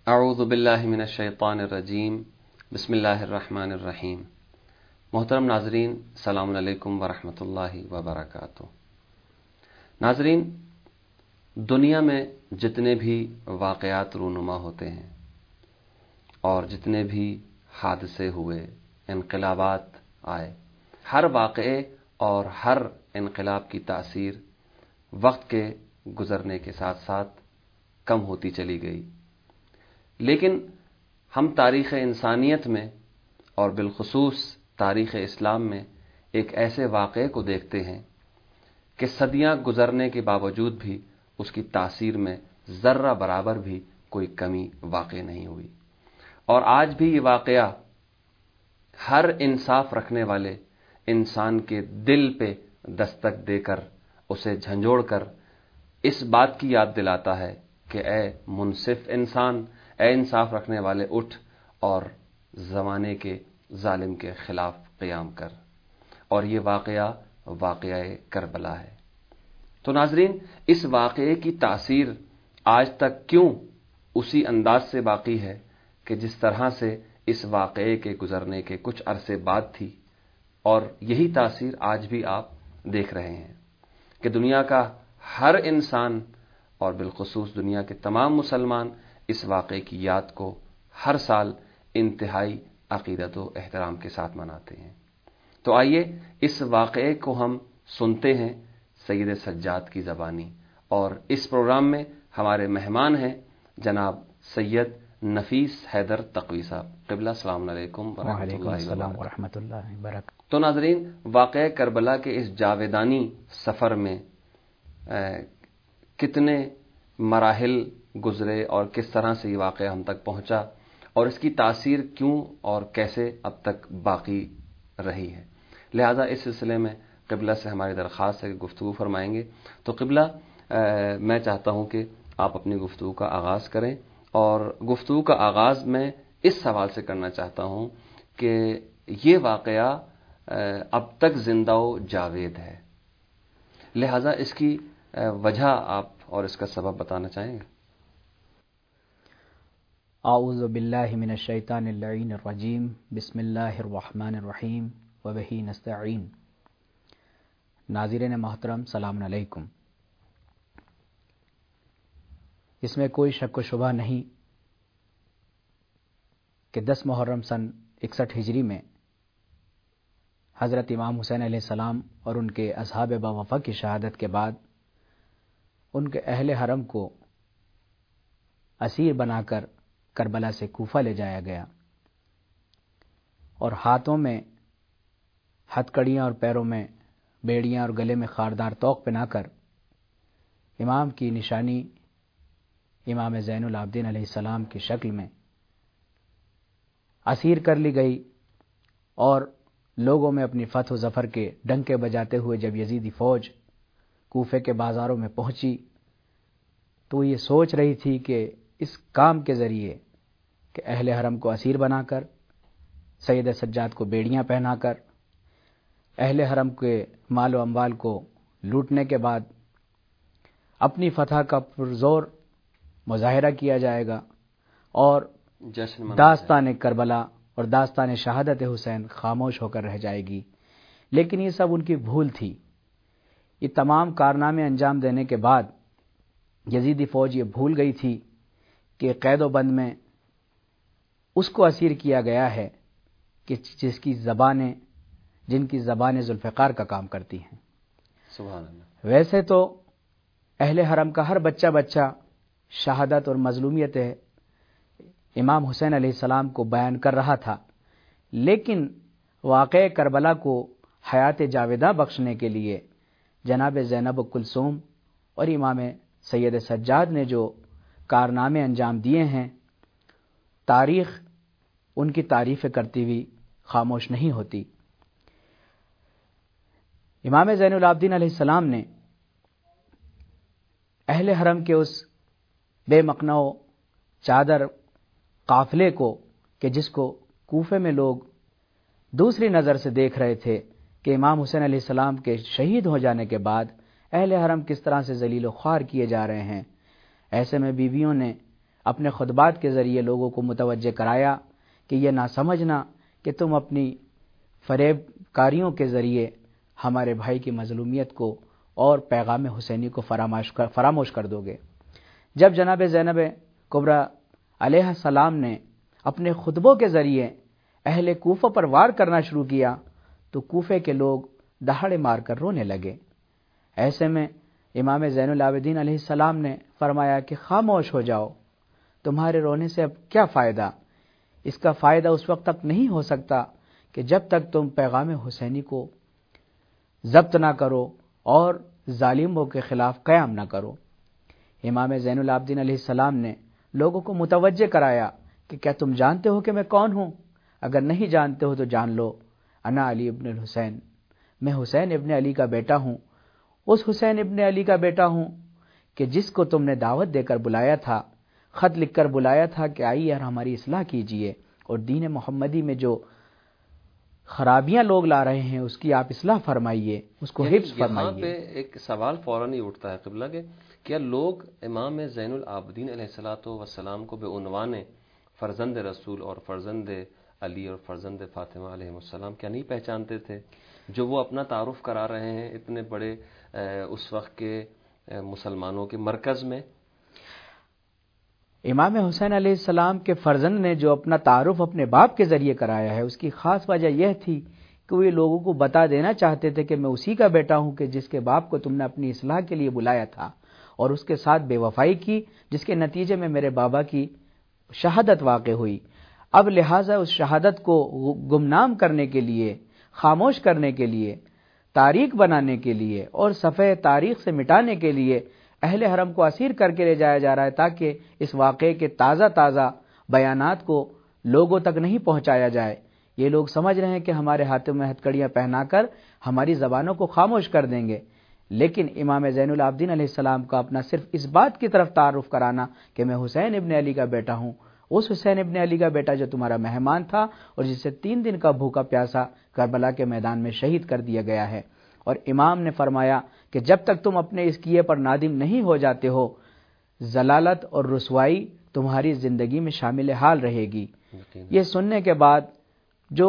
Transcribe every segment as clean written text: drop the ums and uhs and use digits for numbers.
اعوذ باللہ من الشیطان الرجیم بسم اللہ الرحمن الرحیم۔ محترم ناظرین، السلام علیکم ورحمۃ اللہ وبرکاتہ۔ ناظرین، دنیا میں جتنے بھی واقعات رونما ہوتے ہیں اور جتنے بھی حادثے ہوئے، انقلابات آئے، ہر واقعے اور ہر انقلاب کی تاثیر وقت کے گزرنے کے ساتھ ساتھ کم ہوتی چلی گئی، لیکن ہم تاریخ انسانیت میں اور بالخصوص تاریخ اسلام میں ایک ایسے واقعے کو دیکھتے ہیں کہ صدیاں گزرنے کے باوجود بھی اس کی تاثیر میں ذرہ برابر بھی کوئی کمی واقع نہیں ہوئی، اور آج بھی یہ واقعہ ہر انصاف رکھنے والے انسان کے دل پہ دستک دے کر اسے جھنجھوڑ کر اس بات کی یاد دلاتا ہے کہ اے منصف انسان، اے انصاف رکھنے والے، اٹھ اور زمانے کے ظالم کے خلاف قیام کر۔ اور یہ واقعہ کربلا ہے۔ تو ناظرین، اس واقعے کی تاثیر آج تک کیوں اسی انداز سے باقی ہے کہ جس طرح سے اس واقعے کے گزرنے کے کچھ عرصے بعد تھی، اور یہی تاثیر آج بھی آپ دیکھ رہے ہیں کہ دنیا کا ہر انسان اور بالخصوص دنیا کے تمام مسلمان اس واقعے کی یاد کو ہر سال انتہائی عقیدت و احترام کے ساتھ مناتے ہیں۔ تو آئیے اس واقعے کو ہم سنتے ہیں سید سجاد کی زبانی، اور اس پروگرام میں ہمارے مہمان ہیں جناب سید نفیس حیدر تقوی صاحب۔ قبلہ السلام علیکم ورحمۃ اللہ وبرکاتہ۔ تو ناظرین، واقعہ کربلا کے اس جاویدانی سفر میں کتنے مراحل گزرے اور کس طرح سے یہ واقعہ ہم تک پہنچا اور اس کی تاثیر کیوں اور کیسے اب تک باقی رہی ہے، لہذا اس سلسلے میں قبلہ سے ہماری درخواست ہے کہ گفتگو فرمائیں گے۔ تو قبلہ، میں چاہتا ہوں کہ آپ اپنی گفتگو کا آغاز کریں، اور گفتگو کا آغاز میں اس سوال سے کرنا چاہتا ہوں کہ یہ واقعہ اب تک زندہ و جاوید ہے، لہذا اس کی وجہ آپ اور اس کا سبب بتانا چاہیں گے؟ اعوذ باللہ من الشیطان اللعین الرجیم، بسم اللہ الرحمن الرحیم وبہ نستعین۔ ناظرین محترم، سلام علیکم۔ اس میں کوئی شک و شبہ نہیں کہ 10 محرم سن 61 ہجری میں حضرت امام حسین علیہ السلام اور ان کے اصحاب باوفا کی شہادت کے بعد ان کے اہل حرم کو اسیر بنا کر کربلا سے کوفہ لے جایا گیا، اور ہاتھوں میں ہتھکڑیاں اور پیروں میں بیڑیاں اور گلے میں خاردار طوق پہنا کر امام کی نشانی امام زین العابدین علیہ السلام کی شکل میں اسیر کر لی گئی، اور لوگوں میں اپنی فتح و ظفر کے ڈنکے بجاتے ہوئے جب یزیدی فوج کوفے کے بازاروں میں پہنچی تو یہ سوچ رہی تھی کہ اس کام کے ذریعے کہ اہل حرم کو اسیر بنا کر، سید سجاد کو بیڑیاں پہنا کر، اہل حرم کے مال و اموال کو لوٹنے کے بعد اپنی فتح کا پرزور مظاہرہ کیا جائے گا، اور داستان کربلا اور داستان شہادت حسین خاموش ہو کر رہ جائے گی۔ لیکن یہ سب ان کی بھول تھی۔ یہ تمام کارنامے انجام دینے کے بعد یزیدی فوج یہ بھول گئی تھی کہ قید و بند میں اس کو اسیر کیا گیا ہے کہ جن کی زبانیں ذوالفقار کا کام کرتی ہیں۔ سبحان اللہ۔ ویسے تو اہل حرم کا ہر بچہ شہادت اور مظلومیت امام حسین علیہ السلام کو بیان کر رہا تھا، لیکن واقع کربلا کو حیات جاویدہ بخشنے کے لیے جناب زینب کلثوم اور امام سید سجاد نے جو کارنامے انجام دیے ہیں، تاریخ ان کی تعریف کرتی ہوئی خاموش نہیں ہوتی۔ امام زین العابدین علیہ السلام نے اہل حرم کے اس بے مقنع و چادر قافلے کو، کہ جس کو کوفے میں لوگ دوسری نظر سے دیکھ رہے تھے کہ امام حسین علیہ السلام کے شہید ہو جانے کے بعد اہل حرم کس طرح سے ذلیل و خوار کیے جا رہے ہیں، ایسے میں بیویوں نے اپنے خطبات کے ذریعے لوگوں کو متوجہ کرایا کہ یہ نہ سمجھنا کہ تم اپنی فریب کاریوں کے ذریعے ہمارے بھائی کی مظلومیت کو اور پیغام حسینی کو فراموش کر دو گے۔ جب جناب زینب کبریٰ علیہ السلام نے اپنے خطبوں کے ذریعے اہل کوفہ پر وار کرنا شروع کیا تو کوفے کے لوگ دہاڑے مار کر رونے لگے۔ ایسے میں امام زین العابدین علیہ السلام نے فرمایا کہ خاموش ہو جاؤ، تمہارے رونے سے اب کیا فائدہ؟ اس کا فائدہ اس وقت تک نہیں ہو سکتا کہ جب تک تم پیغام حسینی کو ضبط نہ کرو اور ظالموں کے خلاف قیام نہ کرو۔ امام زین العابدین علیہ السلام نے لوگوں کو متوجہ کرایا کہ کیا تم جانتے ہو کہ میں کون ہوں؟ اگر نہیں جانتے ہو تو جان لو، انا علی ابن الحسین، میں حسین ابن علی کا بیٹا ہوں، اس حسین ابن علی کا بیٹا ہوں کہ جس کو تم نے دعوت دے کر بلایا تھا، خط لکھ کر بلایا تھا کہ آئیے اور ہماری اصلاح کیجئے اور دین محمدی میں جو خرابیاں لوگ لا رہے ہیں اس کی آپ اصلاح فرمائیے، اس کو حفظ فرمائیے۔ یہاں پہ ایک سوال فوراً ہی اٹھتا ہے قبلہ کہ کیا لوگ امام زین العابدین علیہ السلام کو بے عنوان فرزند رسول اور فرزند علی اور فرزند فاطمہ علیہ السلام کیا نہیں پہچانتے تھے، جو وہ اپنا تعارف کرا رہے ہیں اتنے بڑے اس وقت کے مسلمانوں کے مرکز میں؟ امام حسین علیہ السلام کے فرزند نے جو اپنا تعارف اپنے باپ کے ذریعے کرایا ہے، اس کی خاص وجہ یہ تھی کہ وہ یہ لوگوں کو بتا دینا چاہتے تھے کہ میں اسی کا بیٹا ہوں کہ جس کے باپ کو تم نے اپنی اصلاح کے لیے بلایا تھا اور اس کے ساتھ بے وفائی کی، جس کے نتیجے میں میرے بابا کی شہادت واقع ہوئی۔ اب لہٰذا اس شہادت کو گمنام کرنے کے لیے، خاموش کرنے کے لیے، تاریخ بنانے کے لیے اور صفحہ تاریخ سے مٹانے کے لیے اہل حرم کو اسیر کر کے لے جایا جا رہا ہے تاکہ اس واقعے کے تازہ بیانات کو لوگوں تک نہیں پہنچایا جائے۔ یہ لوگ سمجھ رہے ہیں کہ ہمارے ہاتھوں میں ہتھکڑیاں پہنا کر ہماری زبانوں کو خاموش کر دیں گے، لیکن امام زین العابدین علیہ السلام کا اپنا صرف اس بات کی طرف تعارف کرانا کہ میں حسین ابن علی کا بیٹا ہوں، اس حسین ابن علی کا بیٹا جو تمہارا مہمان تھا اور جسے 3 دن کا بھوکا پیاسا کربلا کے میدان میں شہید کر دیا گیا ہے۔ اور امام نے فرمایا کہ جب تک تم اپنے اس کیے پر نادم نہیں ہو جاتے ہو، ضلالت اور رسوائی تمہاری زندگی میں شامل حال رہے گی۔ یہ سننے کے بعد جو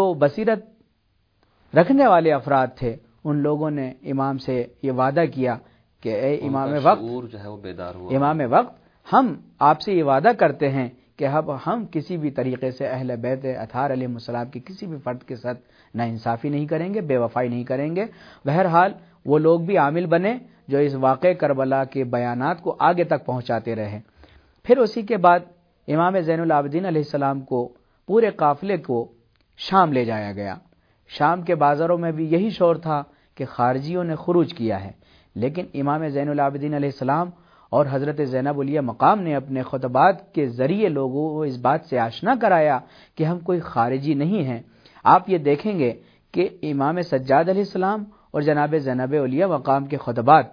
بصیرت رکھنے والے افراد تھے ان لوگوں نے امام سے یہ وعدہ کیا کہ اے امام وقت، جو ہے وہ بیدار ہوا، امام وقت، ہم آپ سے یہ وعدہ کرتے ہیں کہ اب ہم کسی بھی طریقے سے اہل بیت اطہار علیہ السلام کی کسی بھی فرد کے ساتھ نا انصافی نہیں کریں گے، بے وفائی نہیں کریں گے۔ بہرحال وہ لوگ بھی عامل بنے جو اس واقع کربلا کے بیانات کو آگے تک پہنچاتے رہے۔ پھر اسی کے بعد امام زین العابدین علیہ السلام کو پورے قافلے کو شام لے جایا گیا۔ شام کے بازاروں میں بھی یہی شور تھا کہ خارجیوں نے خروج کیا ہے، لیکن امام زین العابدین علیہ السلام اور حضرت زینب علیہ مقام نے اپنے خطبات کے ذریعے لوگوں کو اس بات سے آشنا کرایا کہ ہم کوئی خارجی نہیں ہیں۔ آپ یہ دیکھیں گے کہ امام سجاد علیہ السلام اور جناب زینب علیہ مقام کے خطبات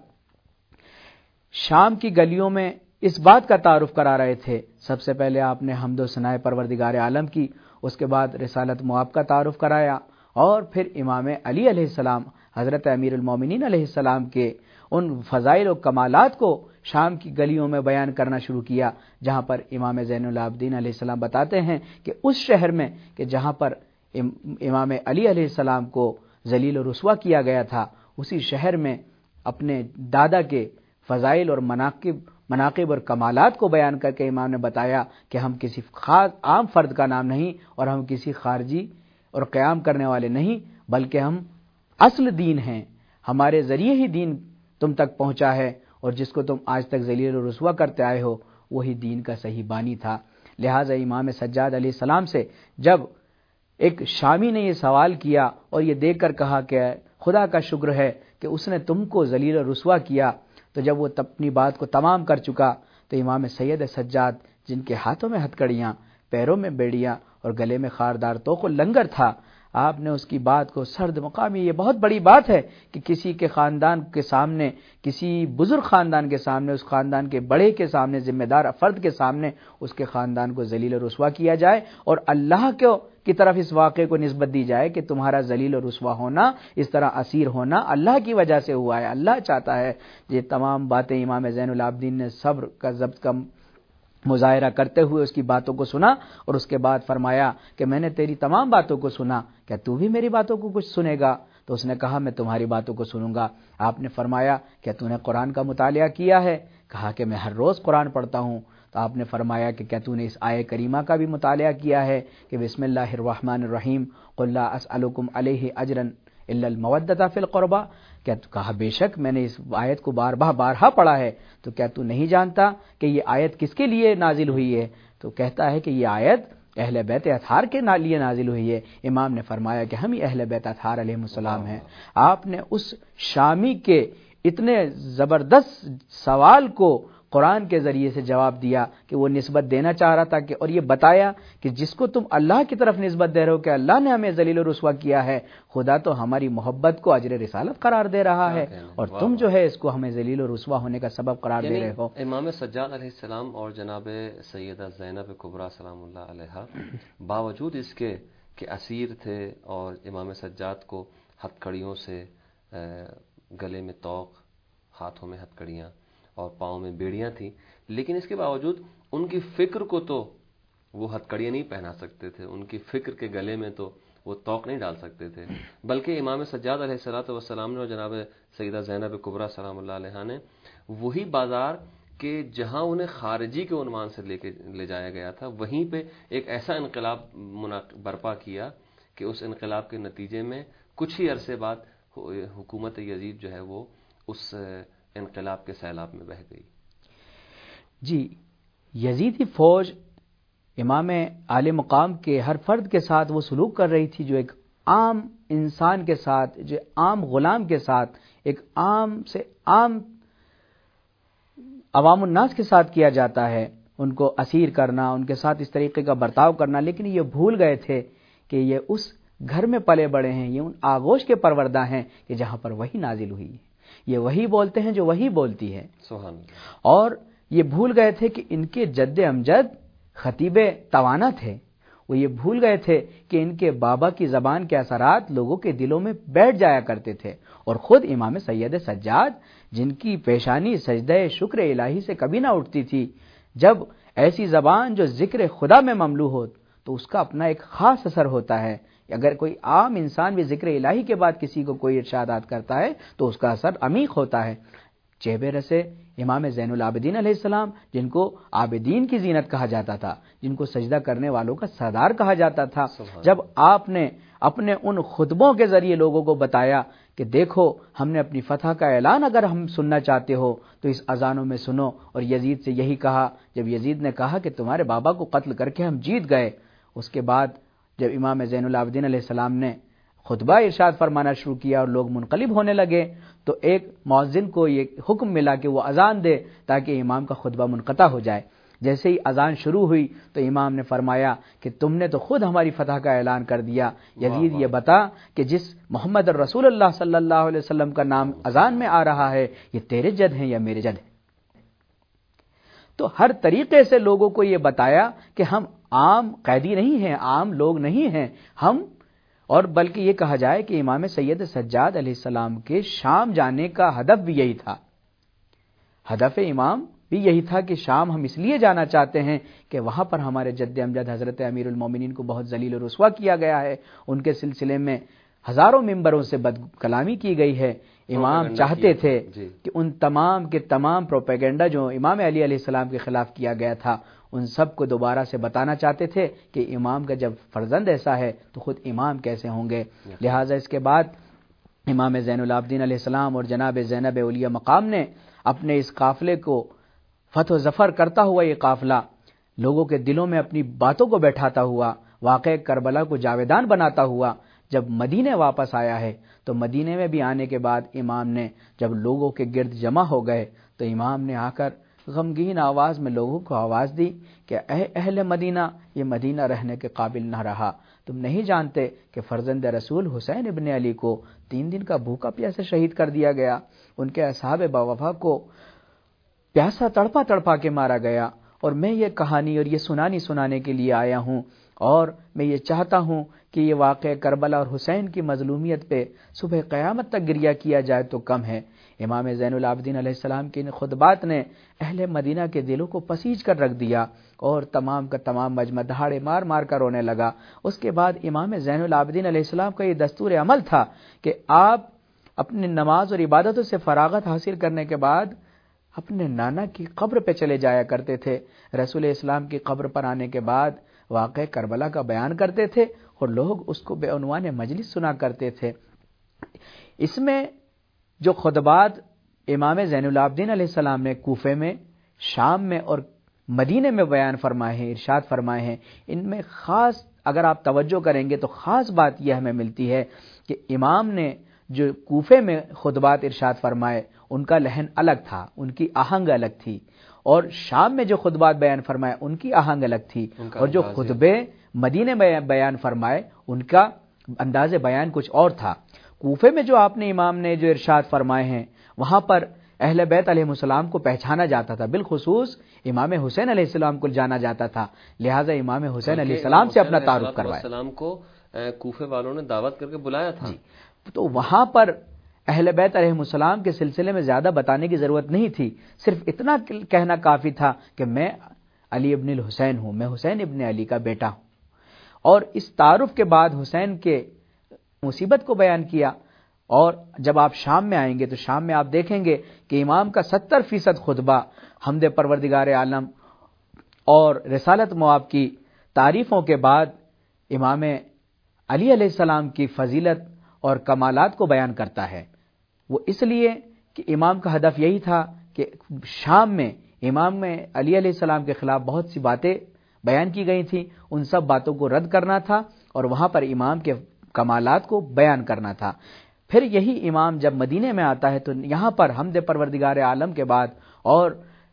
شام کی گلیوں میں اس بات کا تعارف کرا رہے تھے۔ سب سے پہلے آپ نے حمد و ثناء پروردگار عالم کی، اس کے بعد رسالت مآب کا تعارف کرایا اور پھر امام علی علیہ السلام، حضرت امیر المومنین علیہ السلام کے ان فضائل و کمالات کو شام کی گلیوں میں بیان کرنا شروع کیا، جہاں پر امام زین العابدین علیہ السلام بتاتے ہیں کہ اس شہر میں کہ جہاں پر امام علی علیہ السلام کو ذلیل و رسوا کیا گیا تھا، اسی شہر میں اپنے دادا کے فضائل اور مناقب اور کمالات کو بیان کر کے امام نے بتایا کہ ہم کسی خاص عام فرد کا نام نہیں اور ہم کسی خارجی اور قیام کرنے والے نہیں، بلکہ ہم اصل دین ہیں، ہمارے ذریعے ہی دین تم تک پہنچا ہے اور جس کو تم آج تک ذلیل و رسوا کرتے آئے ہو وہی دین کا صحیح بانی تھا۔ لہٰذا امام سجاد علیہ السلام سے جب ایک شامی نے یہ سوال کیا اور یہ دیکھ کر کہا کہ خدا کا شکر ہے کہ اس نے تم کو ذلیل و رسوا کیا، تو جب وہ اپنی بات کو تمام کر چکا تو امام سید سجاد، جن کے ہاتھوں میں ہتھکڑیاں، پیروں میں بیڑیاں اور گلے میں خاردار توق و لنگر تھا، آپ نے اس کی بات کو سرد مقامی، یہ بہت بڑی بات ہے کہ کسی کے خاندان کے سامنے، کسی بزرگ خاندان کے سامنے، اس خاندان کے بڑے کے سامنے، ذمہ دار فرد کے سامنے اس کے خاندان کو ذلیل و رسوا کیا جائے اور اللہ کی طرف اس واقعے کو نسبت دی جائے کہ تمہارا ذلیل و رسوا ہونا، اس طرح اسیر ہونا اللہ کی وجہ سے ہوا ہے، اللہ چاہتا ہے۔ یہ تمام باتیں امام زین العابدین نے صبر کا ضبط کا مظاہرہ کرتے ہوئے اس کی باتوں کو سنا اور اس کے بعد فرمایا کہ میں نے تیری تمام باتوں کو سنا، کیا تو بھی میری باتوں کو کچھ سنے گا؟ تو اس نے کہا میں تمہاری باتوں کو سنوں گا۔ آپ نے فرمایا کیا تو نے قرآن کا مطالعہ کیا ہے؟ کہا کہ میں ہر روز قرآن پڑھتا ہوں۔ تو آپ نے فرمایا کہ کیا تو نے اس آیہ کریمہ کا بھی مطالعہ کیا ہے کہ بسم اللہ الرحمن الرحیم قل لا اسألکم علیہ اجرا الا المودۃ فی القربى؟ کیا تو کہا بے شک میں نے اس آیت کو بارہا پڑھا ہے، تو کیا تو نہیں جانتا کہ یہ آیت کس کے لیے نازل ہوئی ہے؟ تو کہتا ہے کہ یہ آیت اہل بیت اطہار کے لیے نازل ہوئی ہے۔ امام نے فرمایا کہ ہم ہی اہل بیت اطہار علیہ السلام ہیں۔ آپ نے اس شامی کے اتنے زبردست سوال کو قرآن کے ذریعے سے جواب دیا کہ وہ نسبت دینا چاہ رہا تھا کہ اور یہ بتایا کہ جس کو تم اللہ کی طرف نسبت دے رہے ہو کہ اللہ نے ہمیں ذلیل و رسوا کیا ہے، خدا تو ہماری محبت کو اجر رسالت قرار دے رہا ہے اور تم جو ہے اس کو ہمیں ذلیل و رسوا ہونے کا سبب قرار دے رہے ہو۔ امام سجاد علیہ السلام اور جناب سیدہ زینب کبریٰ سلام اللہ علیہا باوجود اس کے کہ اسیر تھے اور امام سجاد کو ہتھکڑیوں سے گلے میں طوق، ہاتھوں میں ہتھکڑیاں اور پاؤں میں بیڑیاں تھیں، لیکن اس کے باوجود ان کی فکر کو تو وہ ہتھکڑیاں نہیں پہنا سکتے تھے، ان کی فکر کے گلے میں تو وہ طوق نہیں ڈال سکتے تھے، بلکہ امام سجاد علیہ السلام نے اور جناب سیدہ زینب کبریٰ سلام اللہ علیہا نے وہی بازار کہ جہاں انہیں خارجی کے عنوان سے لے جایا گیا تھا، وہیں پہ ایک ایسا انقلاب برپا کیا کہ اس انقلاب کے نتیجے میں کچھ ہی عرصے بعد حکومت یزید جو ہے وہ اس انقلاب کے سیلاب میں بہہ گئی۔ جی، یزیدی فوج امام اعلی مقام کے ہر فرد کے ساتھ وہ سلوک کر رہی تھی جو ایک عام انسان کے ساتھ، جو عام غلام کے ساتھ، ایک عام سے عام عوام الناس کے ساتھ کیا جاتا ہے، ان کو اسیر کرنا، ان کے ساتھ اس طریقے کا برتاؤ کرنا، لیکن یہ بھول گئے تھے کہ یہ اس گھر میں پلے بڑے ہیں، یہ ان آغوش کے پروردہ ہیں کہ جہاں پر وہی نازل ہوئی ہے، یہ وہی بولتے ہیں جو وہی بولتی ہے۔ سبحان اللہ۔ اور یہ بھول گئے تھے کہ ان کے جد امجد خطیب توانا تھے، وہ یہ بھول گئے تھے کہ ان کے بابا کی زبان کے اثرات لوگوں کے دلوں میں بیٹھ جایا کرتے تھے، اور خود امام سید سجاد جن کی پیشانی سجدہ شکر الہی سے کبھی نہ اٹھتی تھی، جب ایسی زبان جو ذکر خدا میں مملو ہو تو اس کا اپنا ایک خاص اثر ہوتا ہے۔ اگر کوئی عام انسان بھی ذکر الہی کے بعد کسی کو کوئی ارشادات کرتا ہے تو اس کا اثر عمیق ہوتا ہے۔ چہبے رسے امام زین العابدین علیہ السلام، جن کو عابدین کی زینت کہا جاتا تھا، جن کو سجدہ کرنے والوں کا سردار کہا جاتا تھا، جب آپ نے اپنے ان خطبوں کے ذریعے لوگوں کو بتایا کہ دیکھو ہم نے اپنی فتح کا اعلان اگر ہم سننا چاہتے ہو تو اس اذانوں میں سنو، اور یزید سے یہی کہا، جب یزید نے کہا کہ تمہارے بابا کو قتل کر کے ہم جیت گئے، اس کے بعد جب امام زین العابدین علیہ السلام نے خطبہ ارشاد فرمانا شروع کیا اور لوگ منقلب ہونے لگے تو ایک مؤذن کو یہ حکم ملا کہ وہ اذان دے تاکہ امام کا خطبہ منقطع ہو جائے۔ جیسے ہی اذان شروع ہوئی تو امام نے فرمایا کہ تم نے تو خود ہماری فتح کا اعلان کر دیا، یزید یہ بتا کہ جس محمد رسول اللہ صلی اللہ علیہ وسلم کا نام اذان میں آ رہا ہے یہ تیرے جد ہیں یا میرے جد ہیں؟ تو ہر طریقے سے لوگوں کو یہ بتایا کہ ہم عام قیدی نہیں ہیں، عام لوگ نہیں ہیں ہم، اور بلکہ یہ کہا جائے کہ امام سید سجاد علیہ السلام کے شام جانے کا ہدف بھی یہی تھا، ہدف امام بھی یہی تھا کہ شام ہم اس لیے جانا چاہتے ہیں کہ وہاں پر ہمارے جد امجد حضرت امیر المومنین کو بہت ذلیل و رسوا کیا گیا ہے، ان کے سلسلے میں ہزاروں ممبروں سے بد کلامی کی گئی ہے۔ امام چاہتے تھے کہ ان تمام کے تمام پروپیگنڈا جو امام علی علیہ السلام کے خلاف کیا گیا تھا ان سب کو دوبارہ سے بتانا چاہتے تھے کہ امام کا جب فرزند ایسا ہے تو خود امام کیسے ہوں گے۔ لہٰذا اس کے بعد امام زین العابدین علیہ السلام اور جناب زینب اولیاء مقام نے اپنے اس قافلے کو فتح و ظفر کرتا ہوا، یہ قافلہ لوگوں کے دلوں میں اپنی باتوں کو بیٹھاتا ہوا، واقعہ کربلا کو جاویدان بناتا ہوا جب مدینے واپس آیا ہے، تو مدینے میں بھی آنے کے بعد امام نے جب لوگوں کے گرد جمع ہو گئے تو امام نے آ کر غمگین آواز میں لوگوں کو آواز دی کہ اے اہل مدینہ، یہ مدینہ رہنے کے قابل نہ رہا، تم نہیں جانتے کہ فرزند رسول حسین ابن علی کو 3 دن کا بھوکا پیاسے شہید کر دیا گیا، ان کے اصحاب باوفا کو پیاسا تڑپا تڑپا کے مارا گیا، اور میں یہ کہانی اور یہ سنانے کے لیے آیا ہوں، اور میں یہ چاہتا ہوں کہ یہ واقعہ کربلا اور حسین کی مظلومیت پہ صبح قیامت تک گریہ کیا جائے تو کم ہے۔ امام زین العابدین علیہ السلام کے ان خطبات نے اہل مدینہ کے دلوں کو پسیج کر رکھ دیا اور تمام کا تمام مجمع دہاڑے مار مار کر رونے لگا۔ اس کے بعد امام زین العابدین علیہ السلام کا یہ دستور عمل تھا کہ آپ اپنی نماز اور عبادتوں سے فراغت حاصل کرنے کے بعد اپنے نانا کی قبر پہ چلے جایا کرتے تھے۔ رسول اسلام کی قبر پر آنے کے بعد واقعہ کربلا کا بیان کرتے تھے اور لوگ اس کو بے عنوان مجلس سنا کرتے تھے۔ اس میں جو خطبات امام زین العابدین علیہ السلام نے کوفے میں، شام میں اور مدینے میں بیان فرمائے ہیں، ارشاد فرمائے ہیں، ان میں خاص اگر آپ توجہ کریں گے تو خاص بات یہ ہمیں ملتی ہے کہ امام نے جو کوفے میں خطبات ارشاد فرمائے ان کا لحن الگ تھا، ان کی آہنگ الگ تھی، اور شام میں جو خطبات بیان فرمائے ان کی آہنگ الگ تھی، اور جو خطبے مدینے میں بیان فرمائے ان کا انداز بیان کچھ اور تھا۔ کوفے میں جو آپ نے امام نے جو ارشاد فرمائے ہیں وہاں پر اہل بیت علیہ السلام کو پہچانا جاتا تھا، بالخصوص امام حسین علیہ السلام کو جانا جاتا تھا، لہٰذا امام حسین علیہ السلام سے اپنا تعارف کروایا۔ السلام کو کوفے والوں نے دعوت کر کے بلایا تھا، تو وہاں پر اہل بیت علیہ السلام کے سلسلے میں زیادہ بتانے کی ضرورت نہیں تھی، صرف اتنا کہنا کافی تھا کہ میں علی ابن الحسین ہوں، میں حسین ابن علی کا بیٹا ہوں، اور اس تعارف کے بعد حسین کے مصیبت کو بیان کیا۔ اور جب آپ شام میں آئیں گے تو شام میں آپ دیکھیں گے کہ امام کا 70% خطبہ حمد پروردگار عالم اور رسالت مواب کی تعریفوں کے بعد امام علی علیہ السلام کی فضیلت اور کمالات کو بیان کرتا ہے۔ وہ اس لیے کہ امام کا ہدف یہی تھا کہ شام میں امام میں علی علیہ السلام کے خلاف بہت سی باتیں بیان کی گئی تھیں، ان سب باتوں کو رد کرنا تھا اور وہاں پر امام کے کمالات کو بیان کرنا تھا۔ پھر یہی امام جب مدینے میں آتا ہے تو یہاں پر حمد پروردگار عالم کے بعد اور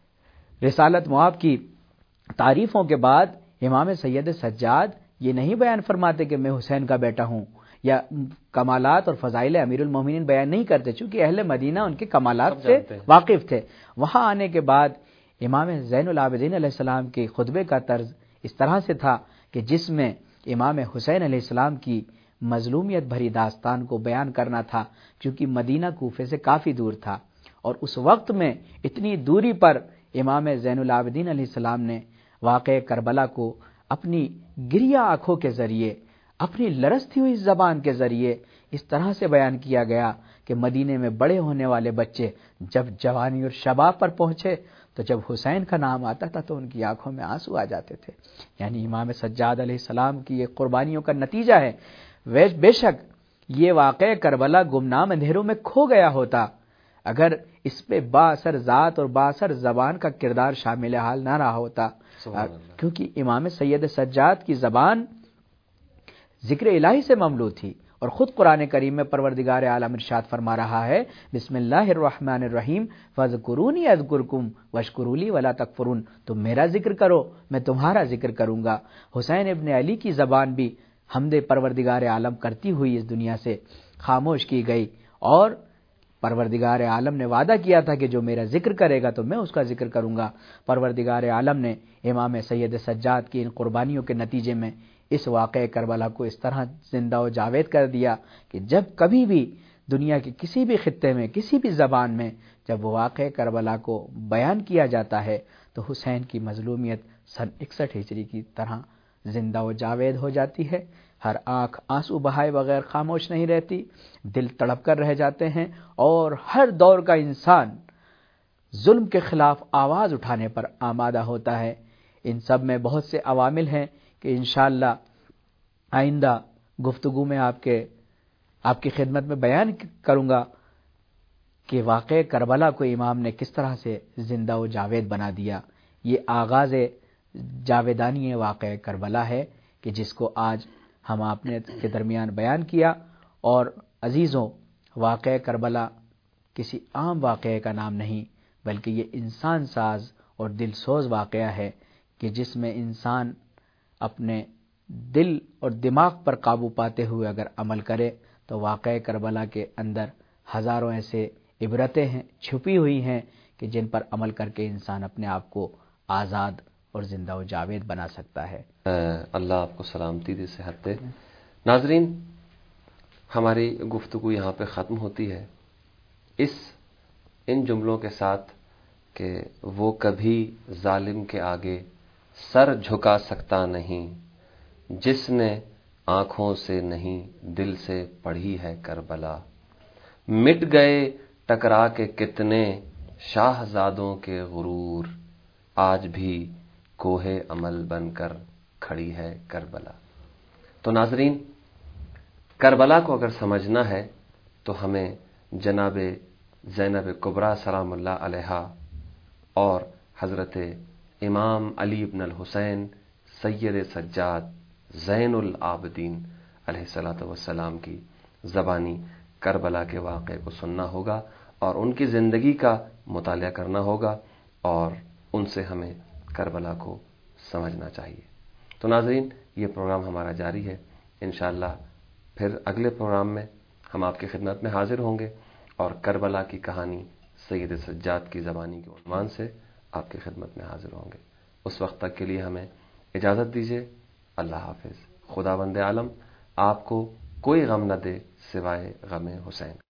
رسالت مواب کی تعریفوں کے بعد امام سید سجاد یہ نہیں بیان فرماتے کہ میں حسین کا بیٹا ہوں، یا کمالات اور فضائل امیر المومنین بیان نہیں کرتے، چونکہ اہل مدینہ ان کے کمالات سے واقف تھے۔ وہاں آنے کے بعد امام زین العابدین علیہ السلام کے خطبے کا طرز اس طرح سے تھا کہ جس میں امام حسین علیہ السلام کی مظلومیت بھری داستان کو بیان کرنا تھا، کیونکہ مدینہ کوفے سے کافی دور تھا، اور اس وقت میں اتنی دوری پر امام زین العابدین علیہ السلام نے واقعہ کربلا کو اپنی گریہ آنکھوں کے ذریعے، اپنی لرزتی ہوئی زبان کے ذریعے اس طرح سے بیان کیا گیا کہ مدینے میں بڑے ہونے والے بچے جب جوانی اور شباب پر پہنچے تو جب حسین کا نام آتا تھا تو ان کی آنکھوں میں آنسو آ جاتے تھے۔ یعنی امام سجاد علیہ السلام کی یہ قربانیوں کا نتیجہ ہے۔ بے شک یہ واقعہ کربلا گمنام اندھیروں میں کھو گیا ہوتا اگر اس پہ با اثر ذات اور با اثر زبان کا کردار شامل حال نہ رہا ہوتا، کیونکہ امام سید سجاد کی زبان ذکر الہی سے مملو تھی، اور خود قرآن کریم میں پروردگار عالم ارشاد فرما رہا ہے، بسم اللہ الرحمن الرحیم فاذکرونی اذکرکم واشکروا لی ولا تکفرون، تم میرا ذکر کرو میں تمہارا ذکر کروں گا۔ حسین ابن علی کی زبان بھی حمد پروردگار عالم کرتی ہوئی اس دنیا سے خاموش کی گئی، اور پروردگار عالم نے وعدہ کیا تھا کہ جو میرا ذکر کرے گا تو میں اس کا ذکر کروں گا۔ پروردگار عالم نے امام سید سجاد کی ان قربانیوں کے نتیجے میں اس واقعہ کربلا کو اس طرح زندہ و جاوید کر دیا کہ جب کبھی بھی دنیا کے کسی بھی خطے میں، کسی بھی زبان میں جب وہ واقعہ کربلا کو بیان کیا جاتا ہے تو حسین کی مظلومیت سن 61 ہجری کی طرح زندہ و جاوید ہو جاتی ہے۔ ہر آنکھ آنسو بہائے بغیر خاموش نہیں رہتی، دل تڑپ کر رہ جاتے ہیں، اور ہر دور کا انسان ظلم کے خلاف آواز اٹھانے پر آمادہ ہوتا ہے۔ ان سب میں بہت سے عوامل ہیں کہ انشاءاللہ آئندہ گفتگو میں آپ کی خدمت میں بیان کروں گا کہ واقعہ کربلا کو امام نے کس طرح سے زندہ و جاوید بنا دیا۔ یہ آغاز جاویدانی واقعہ کربلا ہے کہ جس کو آج ہم آپ نے کے درمیان بیان کیا۔ اور عزیزوں، واقعہ کربلا کسی عام واقعے کا نام نہیں، بلکہ یہ انسان ساز اور دل سوز واقعہ ہے کہ جس میں انسان اپنے دل اور دماغ پر قابو پاتے ہوئے اگر عمل کرے تو واقعہ کربلا کے اندر ہزاروں ایسے عبرتیں ہیں، چھپی ہوئی ہیں کہ جن پر عمل کر کے انسان اپنے آپ کو آزاد اور زندہ و جاوید بنا سکتا ہے۔ اللہ آپ کو سلامتی دے، صحت دے۔ ناظرین، ہماری گفتگو یہاں پہ ختم ہوتی ہے۔ اس ان جملوں کے ساتھ کہ وہ کبھی ظالم کے آگے سر جھکا سکتا نہیں، جس نے آنکھوں سے نہیں دل سے پڑھی ہے کربلا۔ مٹ گئے ٹکرا کے کتنے شاہزادوں کے غرور، آج بھی کوہ عمل بن کر کھڑی ہے کربلا۔ تو ناظرین، کربلا کو اگر سمجھنا ہے تو ہمیں جناب زینب کبریٰ سلام اللہ علیہا اور حضرت امام علی بن الحسین سید سجاد زین العابدین علیہ الصلوۃ والسلام کی زبانی کربلا کے واقعے کو سننا ہوگا اور ان کی زندگی کا مطالعہ کرنا ہوگا اور ان سے ہمیں کربلا کو سمجھنا چاہیے۔ تو ناظرین، یہ پروگرام ہمارا جاری ہے، انشاءاللہ پھر اگلے پروگرام میں ہم آپ کی خدمت میں حاضر ہوں گے اور کربلا کی کہانی سید سجاد کی زبانی کے عنوان سے آپ کی خدمت میں حاضر ہوں گے۔ اس وقت تک کے لیے ہمیں اجازت دیجیے۔ اللہ حافظ۔ خداوند عالم آپ کو کوئی غم نہ دے سوائے غم حسین۔